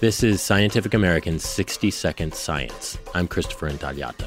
This is Scientific American's 60-Second Science. I'm Christopher Intagliata.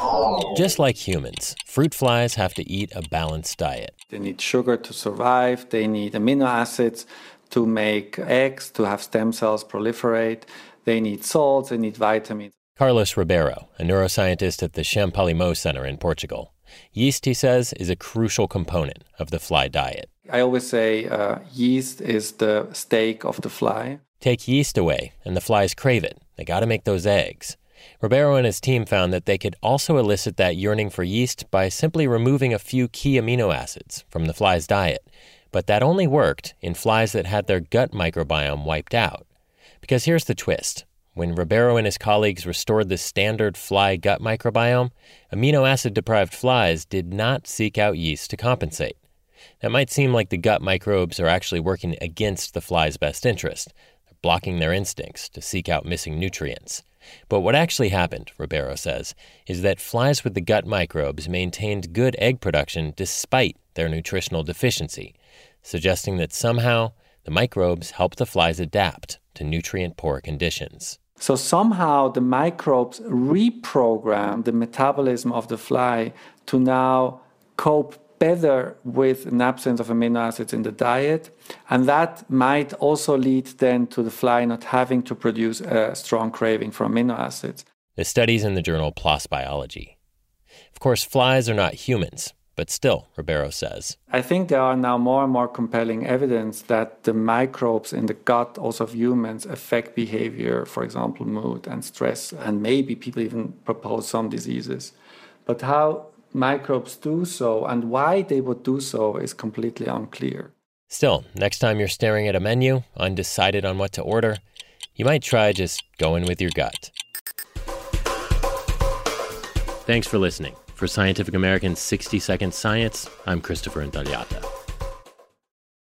Just like humans, fruit flies have to eat a balanced diet. They need sugar to survive, they need amino acids to make eggs, to have stem cells proliferate, they need salts, they need vitamins. Carlos Ribeiro, a neuroscientist at the Champalimaud Center in Portugal. Yeast, he says, is a crucial component of the fly diet. I always say yeast is the steak of the fly. Take yeast away, and the flies crave it. They got to make those eggs. Ribeiro and his team found that they could also elicit that yearning for yeast by simply removing a few key amino acids from the fly's diet. But that only worked in flies that had their gut microbiome wiped out. Because here's the twist. When Ribeiro and his colleagues restored the standard fly gut microbiome, amino acid-deprived flies did not seek out yeast to compensate. That might seem like the gut microbes are actually working against the fly's best interest, blocking their instincts to seek out missing nutrients. But what actually happened, Ribeiro says, is that flies with the gut microbes maintained good egg production despite their nutritional deficiency, suggesting that somehow the microbes help the flies adapt to nutrient-poor conditions. So somehow the microbes reprogram the metabolism of the fly to now cope better with an absence of amino acids in the diet, and that might also lead then to the fly not having to produce a strong craving for amino acids. The study's in the journal PLOS Biology. Of course, flies are not humans, but still, Ribeiro says. I think there are now more and more compelling evidence that the microbes in the gut also of humans affect behavior, for example, mood and stress, and maybe people even propose some diseases. But how microbes do so and why they would do so is completely unclear. Still, next time you're staring at a menu, undecided on what to order, you might try just going with your gut. Thanks for listening. For Scientific American's 60-Second Science, I'm Christopher Intagliata.